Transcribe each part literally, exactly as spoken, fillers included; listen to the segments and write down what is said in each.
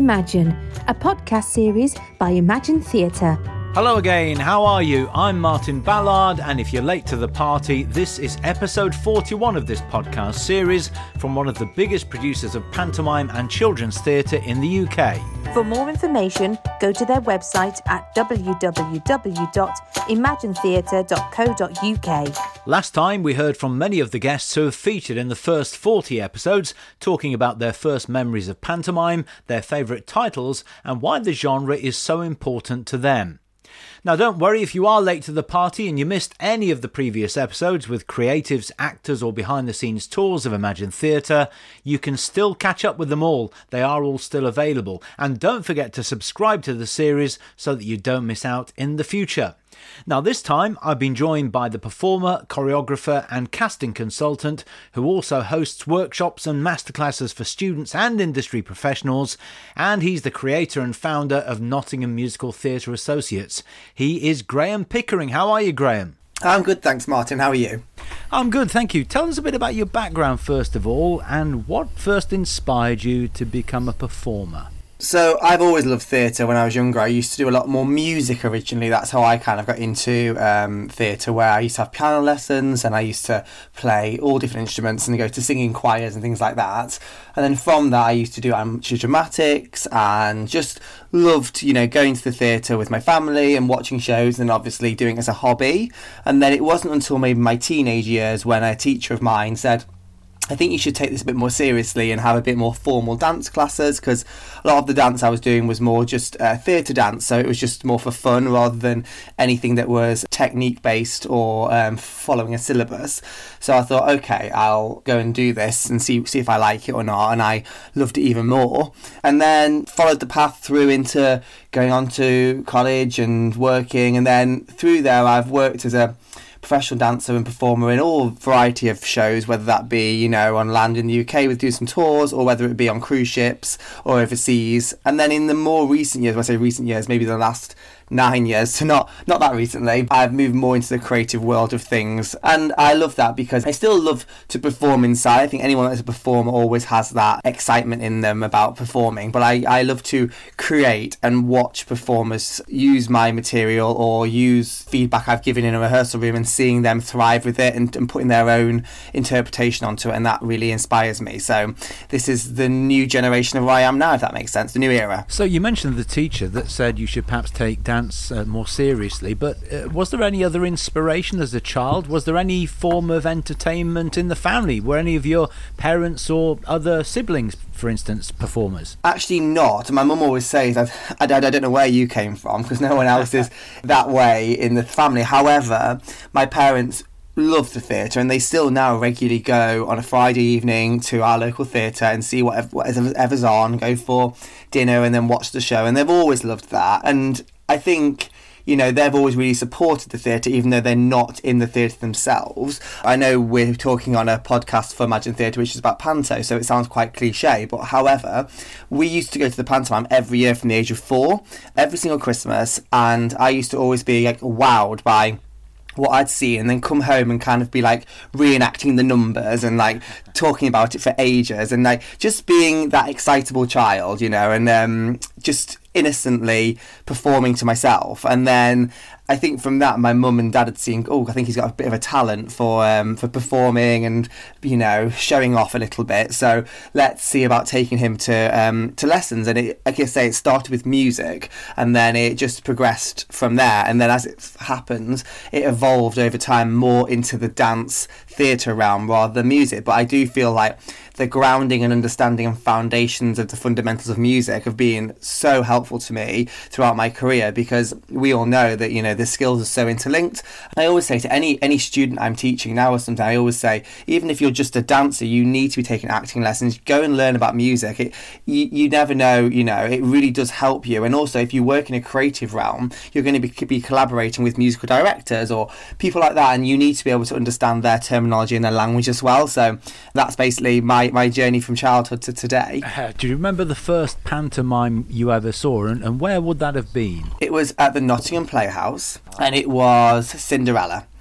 Imagine, a podcast series by Imagine Theatre. Hello again, how are you? I'm Martin Ballard, and if you're late to the party, this is episode forty-one of this podcast series from one of the biggest producers of pantomime and children's theatre in the U K. For more information, go to their website at w w w dot imagine theatre dot co dot u k. Last time we heard from many of the guests who have featured in the first forty episodes, talking about their first memories of pantomime, their favourite titles, and why the genre is so important to them. Now don't worry if you are late to the party and you missed any of the previous episodes with creatives, actors or behind the scenes tours of Imagine Theatre, you can still catch up with them all. They are all still available. And don't forget to subscribe to the series so that you don't miss out in the future. Now this time I've been joined by the performer, choreographer and casting consultant who also hosts workshops and masterclasses for students and industry professionals, and he's the creator and founder of Nottingham Musical Theatre Associates. He is Graham Pickering. How are you, Graham? I'm good, thanks, Martin. How are you? I'm good, thank you. Tell us a bit about your background first of all, and what first inspired you to become a performer? So I've always loved theatre. When I was younger, I used to do a lot more music originally. That's how I kind of got into um, theatre, where I used to have piano lessons and I used to play all different instruments and go to singing choirs and things like that. And then from that, I used to do amateur dramatics and just loved, you know, going to the theatre with my family and watching shows and obviously doing it as a hobby. And then it wasn't until maybe my teenage years when a teacher of mine said, I think you should take this a bit more seriously and have a bit more formal dance classes, because a lot of the dance I was doing was more just uh, theatre dance, so it was just more for fun rather than anything that was technique based or um, following a syllabus. So I thought, okay, I'll go and do this and see see if I like it or not, and I loved it even more. And then followed the path through into going on to college and working, and then through there I've worked as a professional dancer and performer in all variety of shows, whether that be, you know, on land in the U K with doing some tours, or whether it be on cruise ships or overseas. And then in the more recent years, when I say recent years, maybe the last nine years, so not not that recently, I've moved more into the creative world of things, and I love that because I still love to perform inside. I think anyone that's a performer always has that excitement in them about performing, but I, I love to create and watch performers use my material or use feedback I've given in a rehearsal room and seeing them thrive with it and, and putting their own interpretation onto it, and that really inspires me. So this is the new generation of where I am now, if that makes sense, the new era. So you mentioned the teacher that said you should perhaps take dance Uh, more seriously, but uh, was there any other inspiration as a child? Was there any form of entertainment in the family? Were any of your parents or other siblings, for instance, performers? Actually not. My mum always says, I, I, I don't know where you came from, because no one else is that way in the family. However, my parents love the theatre, and they still now regularly go on a Friday evening to our local theatre and see whatever, whatever's on, go for dinner and then watch the show, and they've always loved that. And I think, you know, they've always really supported the theatre, even though they're not in the theatre themselves. I know we're talking on a podcast for Imagine Theatre, which is about panto, so it sounds quite cliche, but however, we used to go to the pantomime every year from the age of four, every single Christmas, and I used to always be like wowed by what I'd see, and then come home and kind of be like reenacting the numbers and like talking about it for ages, and like just being that excitable child, you know, and um, just innocently performing to myself. And then I think from that, my mum and dad had seen, oh, I think he's got a bit of a talent for um, for performing and, you know, showing off a little bit. So let's see about taking him to um, to lessons. And it, like I say, it started with music, and then it just progressed from there. And then as it happened, it evolved over time more into the dance theatre realm rather than music. But I do feel like the grounding and understanding and foundations of the fundamentals of music have been so helpful to me throughout my career, because we all know that, you know, the skills are so interlinked. I always say to any any student I'm teaching now or something, I always say, even if you're just a dancer, you need to be taking acting lessons. Go and learn about music. It, you, you never know, you know, it really does help you. And also, if you work in a creative realm, you're going to be, be collaborating with musical directors or people like that, and you need to be able to understand their terminology and their language as well. So that's basically my, my journey from childhood to today. Uh, do you remember the first pantomime you ever saw, and, and where would that have been? It was at the Nottingham Playhouse, and it was Cinderella.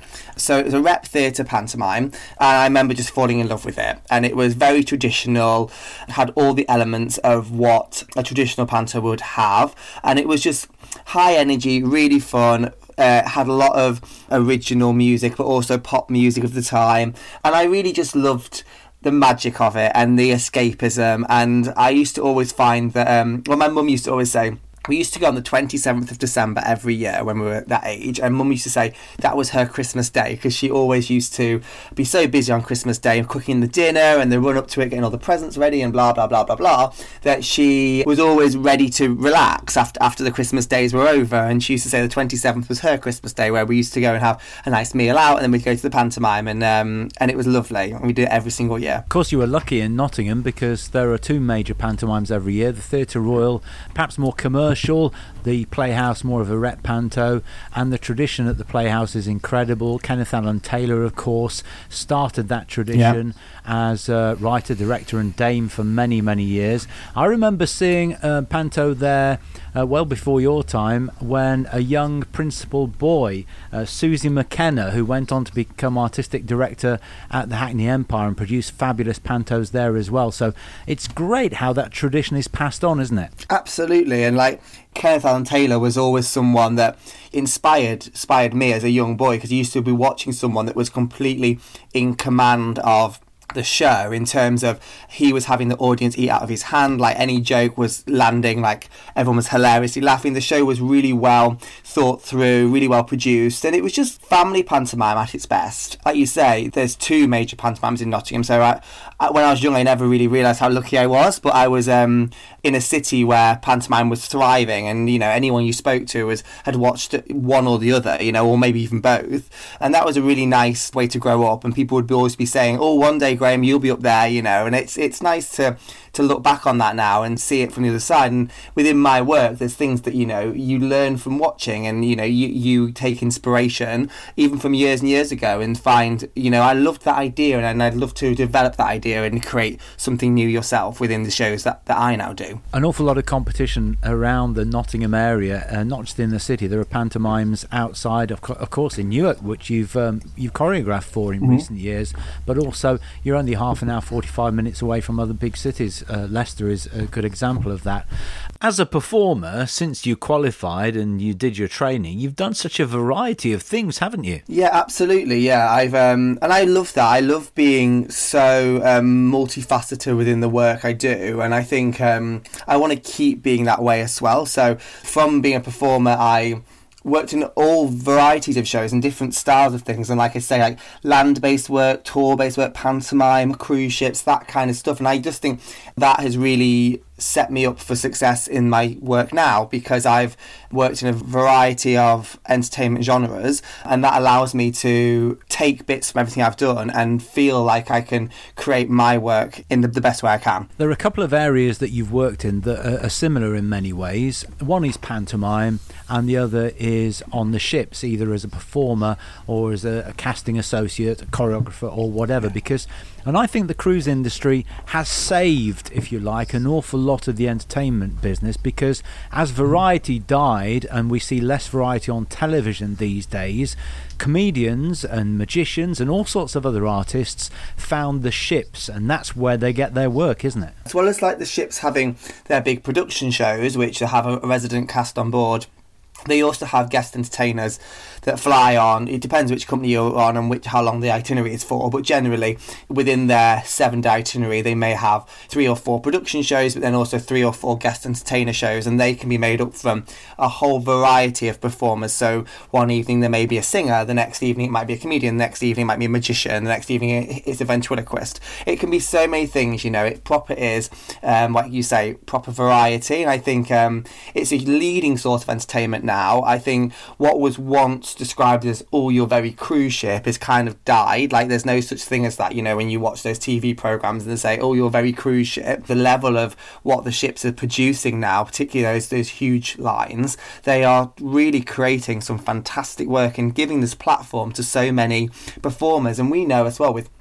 So it was a rep theatre pantomime, and I remember just falling in love with it. And it was very traditional, had all the elements of what a traditional panto would have, and it was just high energy, really fun. Uh, had a lot of original music, but also pop music of the time, and I really just loved the magic of it and the escapism. And I used to always find that, um, well, my mum used to always say, we used to go on the twenty-seventh of December every year when we were that age, and Mum used to say that was her Christmas day, because she always used to be so busy on Christmas Day cooking the dinner and the run up to it, getting all the presents ready and blah blah blah blah blah, that she was always ready to relax after after the Christmas days were over. And she used to say the twenty-seventh was her Christmas day, where we used to go and have a nice meal out, and then we'd go to the pantomime, and um, and it was lovely, and we did it every single year. Of course, you were lucky in Nottingham, because there are two major pantomimes every year: the Theatre Royal, perhaps more commercial, the Playhouse more of a rep panto, and the tradition at the Playhouse is incredible. Kenneth Allen Taylor, of course, started that tradition yeah. as a writer, director and dame for many, many years. I remember seeing uh, panto there uh, well before your time, when a young principal boy, uh, Susie McKenna, who went on to become artistic director at the Hackney Empire and produced fabulous pantos there as well. So it's great how that tradition is passed on, isn't it? Absolutely. And like Kenneth Allen Taylor was always someone that inspired inspired me as a young boy, because he used to be watching someone that was completely in command of the show, in terms of he was having the audience eat out of his hand. Like, any joke was landing, like everyone was hilariously laughing. The show was really well thought through, really well produced, and it was just family pantomime at its best. Like you say, there's two major pantomimes in Nottingham, so I, I, when I was young I never really realised how lucky I was, but I was um, in a city where pantomime was thriving, and you know, anyone you spoke to was had watched one or the other, you know, or maybe even both, and that was a really nice way to grow up. And people would be always be saying, oh, one day Graham, you'll be up there, you know, and it's it's nice to to look back on that now and see it from the other side. And within my work, there's things that, you know, you learn from watching, and you know, you you take inspiration even from years and years ago, and find, you know, I loved that idea, and I'd love to develop that idea and create something new yourself within the shows that, that I now do. An awful lot of competition around the Nottingham area, uh, not just in the city. There are pantomimes outside, of, co- of course, in Newark, which you've um, you've choreographed for in mm-hmm. recent years, but also you're only half an hour, forty-five minutes away from other big cities. Uh, Leicester is a good example of that. As a performer, since you qualified and you did your training, you've done such a variety of things, haven't you? Yeah, absolutely. Yeah, I've um, and I love that. I love being so um, multifaceted within the work I do, and I think um, I want to keep being that way as well. So, from being a performer, I worked in all varieties of shows and different styles of things, and like I say, like land-based work, tour-based work, pantomime, cruise ships, that kind of stuff. And I just think that has really set me up for success in my work now, because I've worked in a variety of entertainment genres, and that allows me to take bits from everything I've done and feel like I can create my work in the, the best way I can. There are a couple of areas that you've worked in that are, are similar in many ways. One is pantomime, and the other is on the ships, either as a performer or as a, a casting associate, a choreographer or whatever, because and I think the cruise industry has saved, if you like, an awful lot of the entertainment business, because as variety died and we see less variety on television these days, comedians and magicians and all sorts of other artists found the ships, and that's where they get their work, isn't it? As well as like the ships having their big production shows, which have a resident cast on board, they also have guest entertainers that fly on. It depends which company you're on and which how long the itinerary is for, but generally within their seven day itinerary they may have three or four production shows, but then also three or four guest entertainer shows, and they can be made up from a whole variety of performers. So one evening there may be a singer, the next evening it might be a comedian, the next evening it might be a magician, the next evening it's a ventriloquist. It can be so many things, you know. It proper is um, like you say, proper variety, and I think um, it's a leading source of entertainment now. I think what was once described as oh, you're very cruise ship is kind of died. Like, there's no such thing as that, you know, when you watch those T V programs and they say oh, you're very cruise ship. The level of what the ships are producing now, particularly those those huge lines, they are really creating some fantastic work and giving this platform to so many performers. And we know as well, with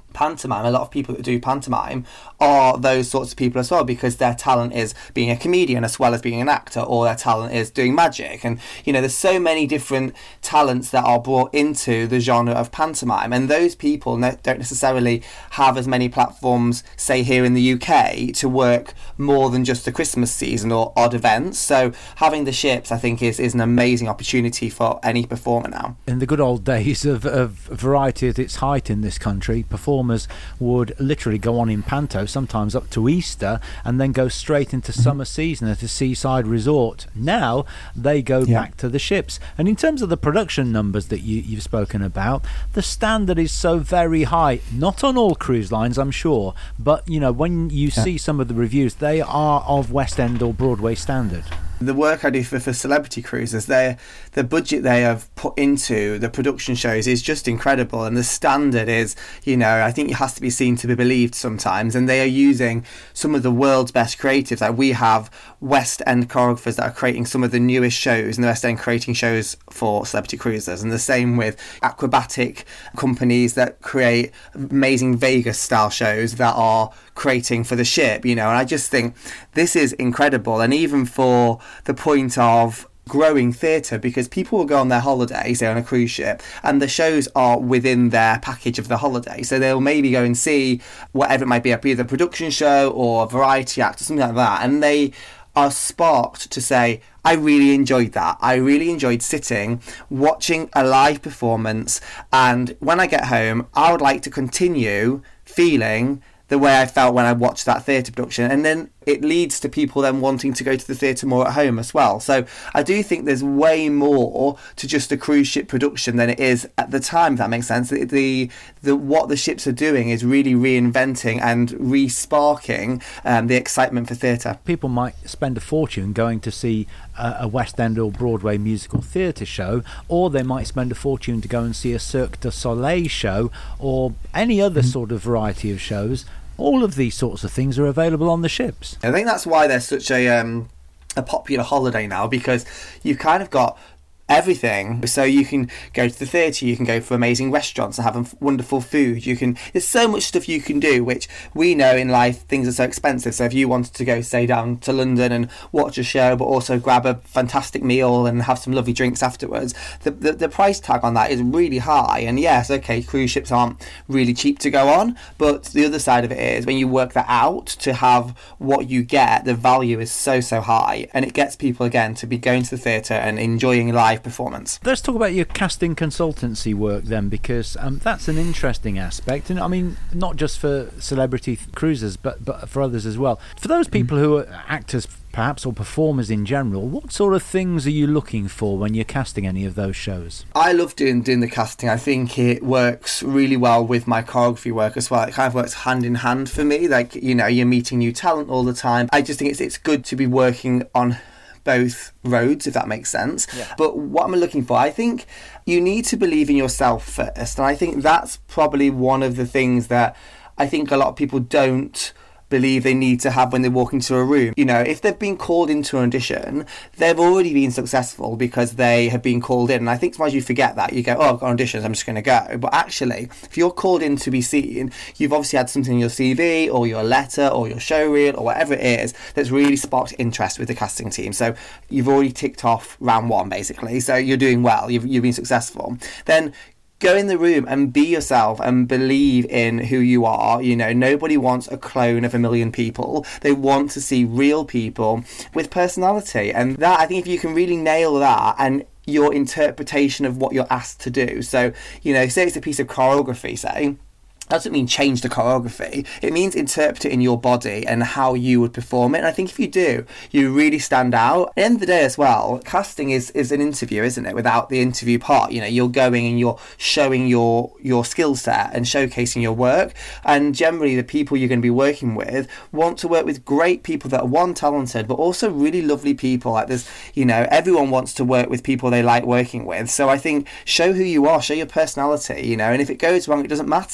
pantomime, a lot of people that do pantomime are those sorts of people as well, because their talent is being a comedian as well as being an actor, or their talent is doing magic. And you know, there's so many different talents that are brought into the genre of pantomime, and those people ne- don't necessarily have as many platforms, say here in the U K, to work more than just the Christmas season or odd events. So having the ships, I think, is, is an amazing opportunity for any performer now. In the good old days of, of variety at its height in this country, performers would literally go on in panto, sometimes up to Easter, and then go straight into mm-hmm. summer season at a seaside resort. Now they go yeah. back to the ships. And in terms of the production numbers that you, you've spoken about, the standard is so very high. Not on all cruise lines, I'm sure, but you know, when you yeah. see some of the reviews, they are of West End or Broadway standard. The work I do for, for Celebrity Cruises, they the budget they have put into the production shows is just incredible, and the standard is, you know, I think it has to be seen to be believed sometimes, and they are using some of the world's best creatives. Like we have West End choreographers that are creating some of the newest shows, and the West End creating shows for Celebrity Cruises, and the same with acrobatic companies that create amazing Vegas style shows that are creating for the ship, you know. And I just think this is incredible, and even for the point of growing theatre, because people will go on their holiday, say on a cruise ship, and the shows are within their package of the holiday, so they'll maybe go and see whatever it might be, either a production show or a variety act or something like that, and they are sparked to say, I really enjoyed that. I really enjoyed sitting, watching a live performance, and when I get home, I would like to continue feeling the way I felt when I watched that theatre production. And then it leads to people then wanting to go to the theatre more at home as well. So I do think there's way more to just a cruise ship production than it is at the time, if that makes sense. The, the, the what the ships are doing is really reinventing and re-sparking um, the excitement for theatre. People might spend a fortune going to see a, a West End or Broadway musical theatre show, or they might spend a fortune to go and see a Cirque du Soleil show or any other mm-hmm. sort of variety of shows. All of these sorts of things are available on the ships. I think that's why they're such a um, a popular holiday now, because you've kind of got everything. So you can go to the theatre, you can go for amazing restaurants and have wonderful food. You can, there's so much stuff you can do, which we know in life things are so expensive. So if you wanted to go, say, down to London and watch a show, but also grab a fantastic meal and have some lovely drinks afterwards, the the, the price tag on that is really high. And yes, okay, cruise ships aren't really cheap to go on, but the other side of it is when you work that out to have what you get, the value is so, so high. And it gets people, again, to be going to the theatre and enjoying life performance. Let's talk about your casting consultancy work then, because um, that's an interesting aspect, and I mean not just for Celebrity Cruises but but for others as well. For those people mm. who are actors perhaps or performers in general, what sort of things are you looking for when you're casting any of those shows? I love doing doing the casting. I think it works really well with my choreography work as well. It kind of works hand in hand for me. Like, you know, you're meeting new talent all the time. I just think it's it's good to be working on both roads, if that makes sense. Yeah. But what I'm looking for, I think you need to believe in yourself first, and I think that's probably one of the things that I think a lot of people don't believe they need to have when they walk into a room. You know, if they've been called into an audition, they've already been successful because they have been called in. And I think sometimes you forget that. You go, oh, I've got auditions, I'm just going to go. But actually, if you're called in to be seen, you've obviously had something in your C V or your letter or your show reel or whatever it is that's really sparked interest with the casting team. So you've already ticked off round one, basically. So you're doing well. You've, you've been successful. Then go in the room and be yourself and believe in who you are. You know, nobody wants a clone of a million people. They want to see real people with personality. And that, I think if you can really nail that and your interpretation of what you're asked to do. So, you know, say it's a piece of choreography, say, that doesn't mean change the choreography. It means interpret it in your body and how you would perform it. And I think if you do, you really stand out. At the end of the day as well, casting is, is an interview, isn't it? Without the interview part, you know, you're going and you're showing your, your skill set and showcasing your work. And generally the people you're going to be working with want to work with great people that are, one, talented, but also really lovely people. Like there's, you know, everyone wants to work with people they like working with. So I think show who you are, show your personality, you know, and if it goes wrong, it doesn't matter. Like,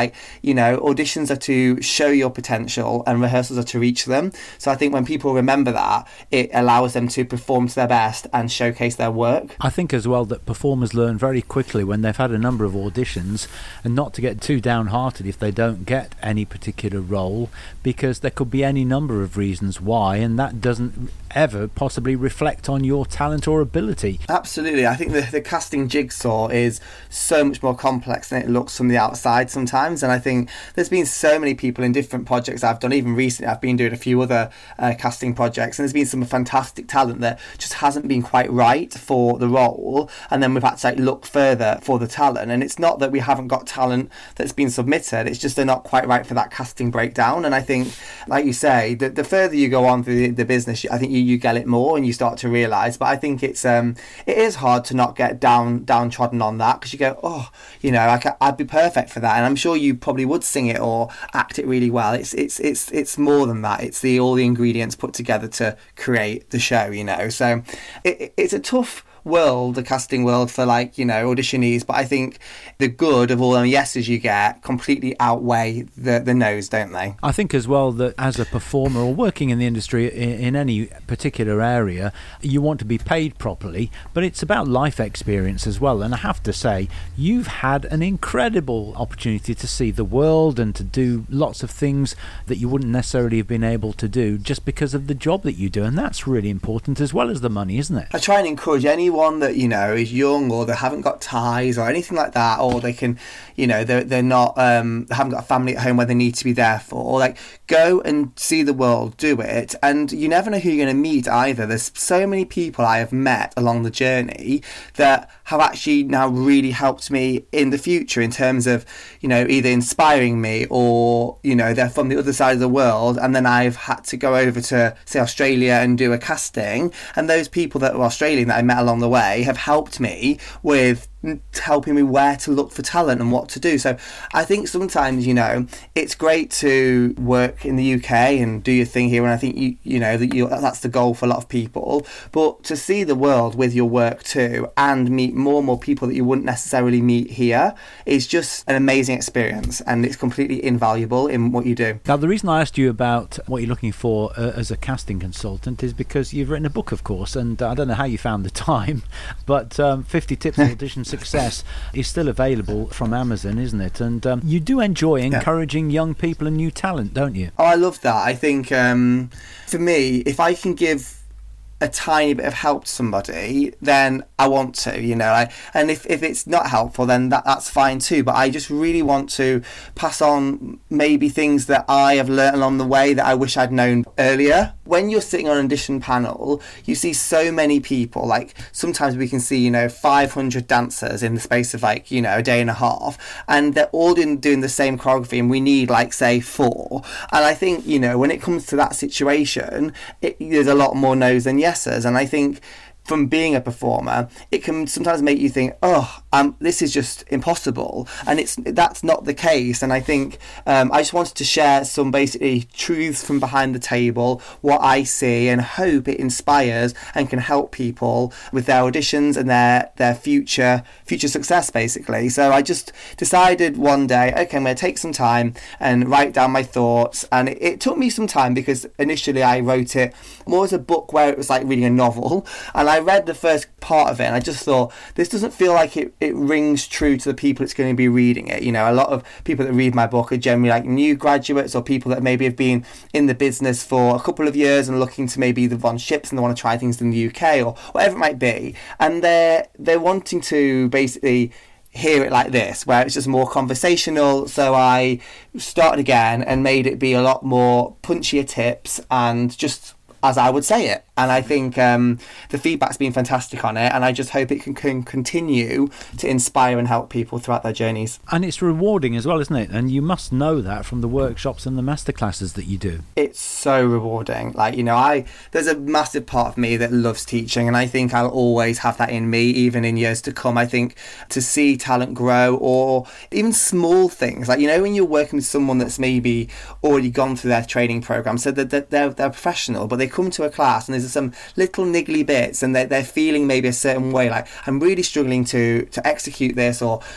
like, you know, auditions are to show your potential and rehearsals are to reach them. So I think when people remember that, it allows them to perform to their best and showcase their work. I think as well that performers learn very quickly when they've had a number of auditions, and not to get too downhearted if they don't get any particular role, because there could be any number of reasons why, and that doesn't ever possibly reflect on your talent or ability. Absolutely. I think the, the casting jigsaw is so much more complex than it looks from the outside sometimes, and I think there's been so many people in different projects I've done. Even recently I've been doing a few other uh, casting projects, and there's been some fantastic talent that just hasn't been quite right for the role, and then we've had to like look further for the talent. And it's not that we haven't got talent that's been submitted, it's just they're not quite right for that casting breakdown. And I think, like you say, the, the further you go on through the, the business, I think you, you get it more and you start to realise. But I think it's um it is hard to not get down downtrodden on that, because you go, oh, you know, I can, I'd be perfect for that, and I'm sure you probably would sing it or act it really well. It's it's it's it's more than that. It's the all the ingredients put together to create the show, you know. So it, it's a tough world, the casting world, for like, you know, auditionees, but I think the good of all them yeses you get completely outweigh the the no's, don't they? I think as well that as a performer or working in the industry in, in any particular area, you want to be paid properly, but it's about life experience as well. And I have to say, you've had an incredible opportunity to see the world and to do lots of things that you wouldn't necessarily have been able to do just because of the job that you do, and that's really important as well as the money, isn't it? I try and encourage any Anyone that, you know, is young or they haven't got ties or anything like that, or they can, you know, they're, they're not, um, they haven't got a family at home where they need to be there for, like, go and see the world, do it. And you never know who you're going to meet either. There's so many people I have met along the journey that have actually now really helped me in the future in terms of, you know, either inspiring me or, you know, they're from the other side of the world, and then I've had to go over to, say, Australia and do a casting, and those people that were Australian that I met along the way have helped me with helping me where to look for talent and what to do. So I think sometimes, you know, it's great to work in the U K and do your thing here, and I think you you know that you that's the goal for a lot of people, but to see the world with your work too and meet more and more people that you wouldn't necessarily meet here is just an amazing experience, and it's completely invaluable in what you do. Now, the reason I asked you about what you're looking for uh, as a casting consultant is because you've written a book, of course, and uh, I don't know how you found the time, but um, fifty Tips for Audition Success is still available from Amazon, isn't it? And um, you do enjoy encouraging yeah. young people and new talent, don't you? Oh, I love that. I think um, for me, if I can give a tiny bit of help to somebody, then I want to, you know, I, and if, if it's not helpful, then that, that's fine too, but I just really want to pass on maybe things that I have learned along the way that I wish I'd known earlier. When you're sitting on an audition panel, you see so many people, like sometimes we can see, you know, five hundred dancers in the space of like, you know, a day and a half, and they're all doing, doing the same choreography, and we need like, say, four. And I think, you know, when it comes to that situation, it, there's a lot more no's than yeses, and I think from being a performer, it can sometimes make you think, oh, um, this is just impossible, and it's that's not the case. And I think um, I just wanted to share some basically truths from behind the table, what I see, and hope it inspires and can help people with their auditions and their their future future success, basically. So I just decided one day, okay, I'm going to take some time and write down my thoughts, and it, it took me some time because initially I wrote it more as a book where it was like reading a novel, and I read the first part of it and I just thought, this doesn't feel like it, it rings true to the people it's going to be reading it. You know, a lot of people that read my book are generally like new graduates or people that maybe have been in the business for a couple of years and looking to maybe they've on ships and they want to try things in the U K or whatever it might be, and they're they're wanting to basically hear it like this, where it's just more conversational. So I started again and made it be a lot more punchier tips and just as I would say it. And I think um, the feedback's been fantastic on it, and I just hope it can, can continue to inspire and help people throughout their journeys. And it's rewarding as well, isn't it? And you must know that from the workshops and the masterclasses that you do. It's so rewarding. Like, you know, I there's a massive part of me that loves teaching, and I think I'll always have that in me, even in years to come. I think to see talent grow, or even small things, like, you know, when you're working with someone that's maybe already gone through their training program, so that they're, they're, they're professional, but they come to a class and there's some little niggly bits and they're, they're feeling maybe a certain way, like, I'm really struggling to to execute this or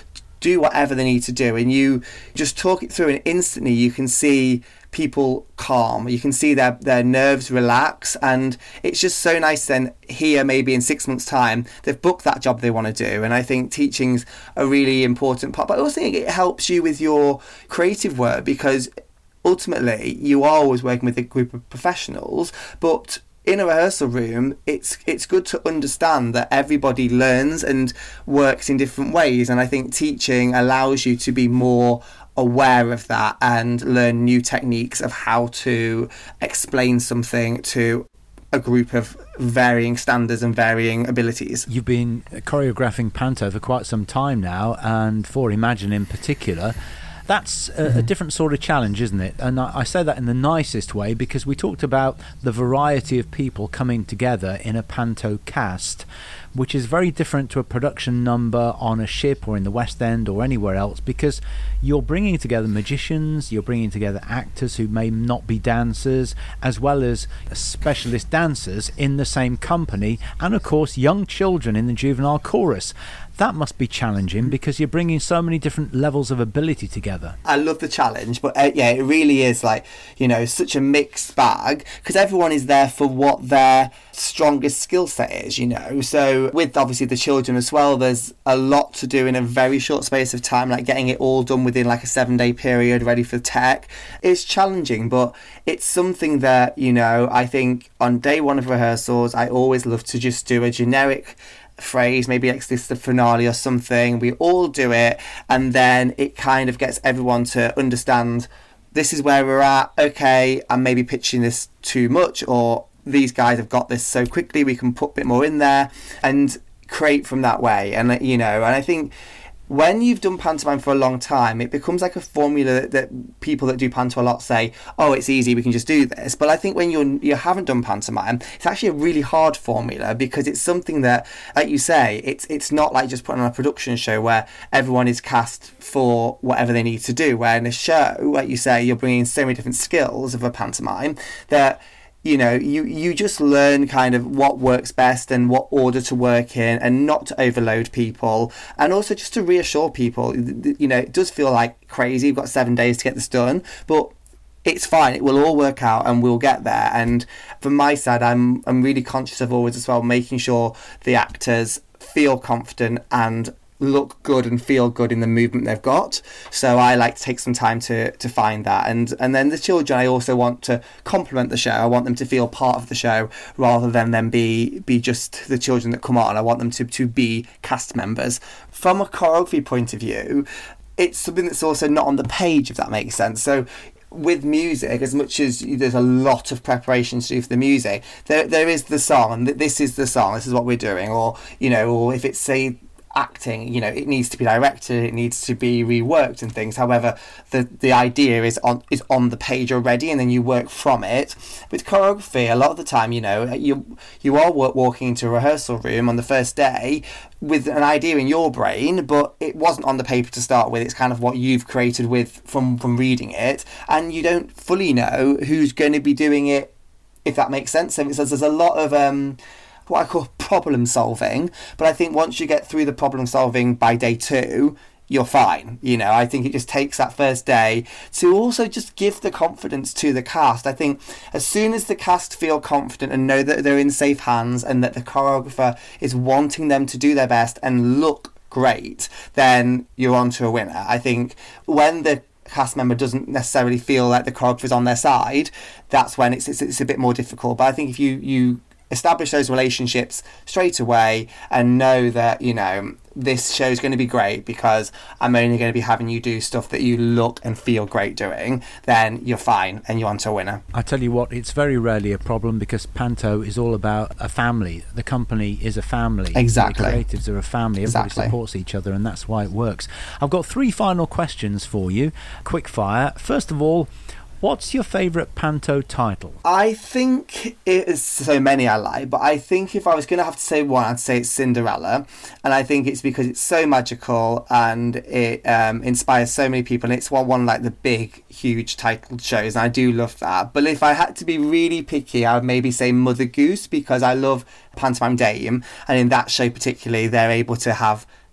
do whatever they need to do, and you just talk it through, and instantly you can see people calm, you can see their their nerves relax, and it's just so nice then here maybe in six months time they've booked that job they want to do. And I think teaching's a really important part, but I also think it helps you with your creative work, because ultimately you are always working with a group of professionals, but in a rehearsal room, it's it's good to understand that everybody learns and works in different ways, and I think teaching allows you to be more aware of that and learn new techniques of how to explain something to a group of varying standards and varying abilities. You've been choreographing panto for quite some time now, and for Imagine in particular. That's a, mm-hmm. a different sort of challenge, isn't it? And I, I say that in the nicest way, because we talked about the variety of people coming together in a panto cast, which is very different to a production number on a ship or in the West End or anywhere else, because you're bringing together magicians, you're bringing together actors who may not be dancers, as well as specialist dancers in the same company, and of course young children in the juvenile chorus. That must be challenging, because you're bringing so many different levels of ability together. I love the challenge, but uh, yeah, it really is like, you know, such a mixed bag, because everyone is there for what their strongest skill set is, you know. So with obviously the children as well, there's a lot to do in a very short space of time, like getting it all done within like a seven day period, ready for tech. It's challenging, but it's something that, you know, I think on day one of rehearsals, I always love to just do a generic phrase, maybe like this the finale or something. We all do it, and then it kind of gets everyone to understand this is where we're at. Okay, I'm maybe pitching this too much, or these guys have got this so quickly, we can put a bit more in there and create from that way. And you know, and I think when you've done pantomime for a long time, it becomes like a formula that, that people that do panto a lot say, oh, it's easy, we can just do this. But I think when you're, you haven't done pantomime, it's actually a really hard formula, because it's something that, like you say, it's it's not like just putting on a production show where everyone is cast for whatever they need to do, where in a show, like you say, you're bringing so many different skills of a pantomime that, you know, you, you just learn kind of what works best and what order to work in, and not to overload people, and also just to reassure people. You know, it does feel like crazy, we've got seven days to get this done, but it's fine, it will all work out and we'll get there. And from my side, I'm I'm really conscious of always as well making sure the actors feel confident and look good and feel good in the movement they've got. So I like to take some time to to find that, and and then the children, I also want to complement the show. I want them to feel part of the show rather than them be be just the children that come on. I want them to to be cast members. From a choreography point of view, it's something that's also not on the page, if that makes sense. So with music, as much as there's a lot of preparation to do for the music, there there is the song, and this is the song, this is what we're doing, or you know, or if it's say acting, you know, it needs to be directed, it needs to be reworked and things. However, the the idea is on is on the page already, and then you work from it. With choreography, a lot of the time, you know, you you are walking into a rehearsal room on the first day with an idea in your brain, but it wasn't on the paper to start with. It's kind of what you've created with from from reading it, and you don't fully know who's going to be doing it, if that makes sense. So there's a lot of um what I call problem solving, but I think once you get through the problem solving by day two, you're fine. You know, I think it just takes that first day to also just give the confidence to the cast. I think as soon as the cast feel confident and know that they're in safe hands and that the choreographer is wanting them to do their best and look great, then you're on to a winner. I think when the cast member doesn't necessarily feel like the choreographer is on their side, that's when it's, it's it's a bit more difficult. But I think if you you establish those relationships straight away and know that, you know, this show's going to be great because I'm only going to be having you do stuff that you look and feel great doing, then you're fine and you're on to a winner. I tell you what, it's very rarely a problem, because panto is all about a family. The company is a family. Exactly. The creatives are a family. Everybody Exactly. supports each other, and that's why it works. I've got three final questions for you. Quick fire. First of all, what's your favourite panto title? I think it is so many I like, but I think if I was going to have to say one, I'd say it's Cinderella. And I think it's because it's so magical and it um, inspires so many people. And it's one, one like the big, huge titled shows. And I do love that. But if I had to be really picky, I would maybe say Mother Goose, because I love Pantomime Dame. And in that show particularly, they're able to have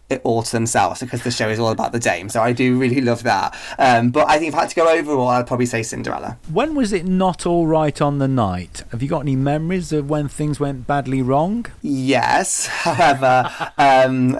it all to themselves because the show is all about the dame. So I do really love that. Um, but I think if I had to go overall, I'd probably say Cinderella. When was it not all right on the night? Have you got any memories of when things went badly wrong? Yes. However, um,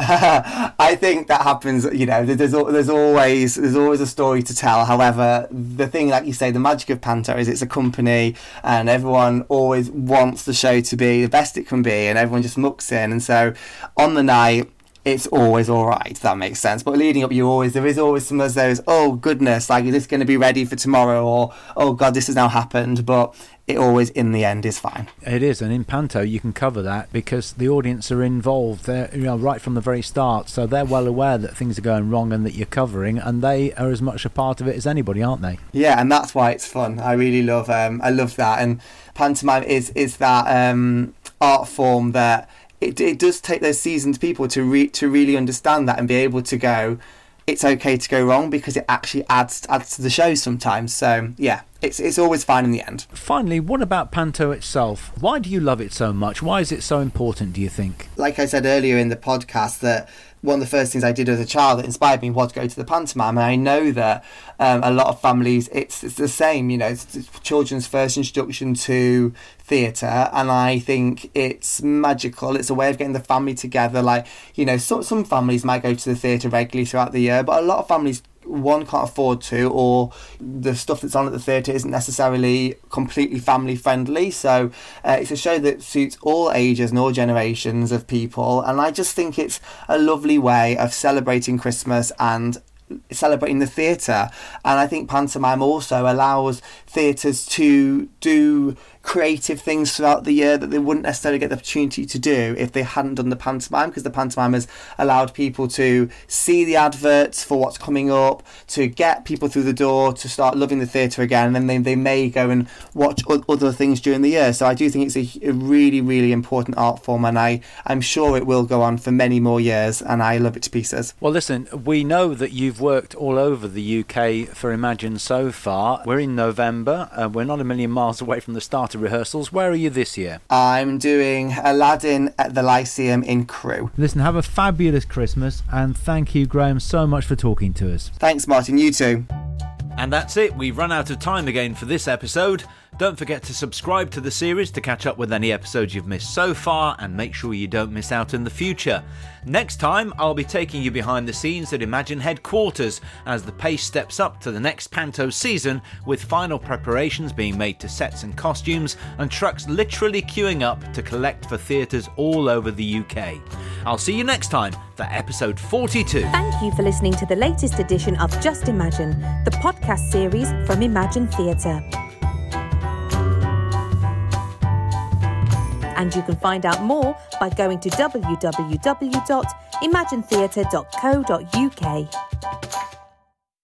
I think that happens, you know, there's, there's always there's always a story to tell. However, the thing, like you say, the magic of Panto is it's a company and everyone always wants the show to be the best it can be and everyone just mucks in. And so on the night, it's always all right, if that makes sense. But leading up, you always there is always some of those, oh goodness, like is this going to be ready for tomorrow, or oh god, this has now happened. But it always, in the end, is fine. It is, and in Panto you can cover that because the audience are involved. They're, you know, right from the very start, so they're well aware that things are going wrong and that you're covering, and they are as much a part of it as anybody, aren't they? Yeah, and that's why it's fun. I really love, um, I love that, and pantomime is is that um, art form that. It it does take those seasoned people to re- to really understand that and be able to go, it's okay to go wrong because it actually adds adds to the show sometimes. So yeah, it's it's always fine in the end. Finally, what about Panto itself? Why do you love it so much? Why is it so important, do you think? Like I said earlier in the podcast, that one of the first things I did as a child that inspired me was go to the pantomime, and I know that um, a lot of families, it's, it's the same, you know, it's, it's children's first introduction to theatre, and I think it's magical. It's a way of getting the family together. Like, you know, so, some families might go to the theatre regularly throughout the year, but a lot of families, one, can't afford to, or the stuff that's on at the theatre isn't necessarily completely family friendly. So uh, it's a show that suits all ages and all generations of people, and I just think it's a lovely way of celebrating Christmas and celebrating the theatre. And I think pantomime also allows theatres to do creative things throughout the year that they wouldn't necessarily get the opportunity to do if they hadn't done the pantomime, because the pantomime has allowed people to see the adverts for what's coming up, to get people through the door, to start loving the theatre again, and then they, they may go and watch o- other things during the year. So I do think it's a, a really, really important art form, and I, I'm sure it will go on for many more years, and I love it to pieces. Well, listen, we know that you've worked all over the U K for Imagine so far. We're in November, uh, we're not a million miles away from the start of rehearsals. Where are you this year? I'm doing Aladdin at the Lyceum in Crewe. Listen, have a fabulous Christmas, and thank you, Graham, so much for talking to us. Thanks, Martin. You too. And that's it. We've run out of time again for this episode. Don't forget to subscribe to the series to catch up with any episodes you've missed so far, and make sure you don't miss out in the future. Next time, I'll be taking you behind the scenes at Imagine headquarters as the pace steps up to the next Panto season, with final preparations being made to sets and costumes, and trucks literally queuing up to collect for theatres all over the U K. I'll see you next time for episode forty-two. Thank you for listening to the latest edition of Just Imagine, the podcast series from Imagine Theatre. And you can find out more by going to w w w dot imagine theatre dot co dot u k.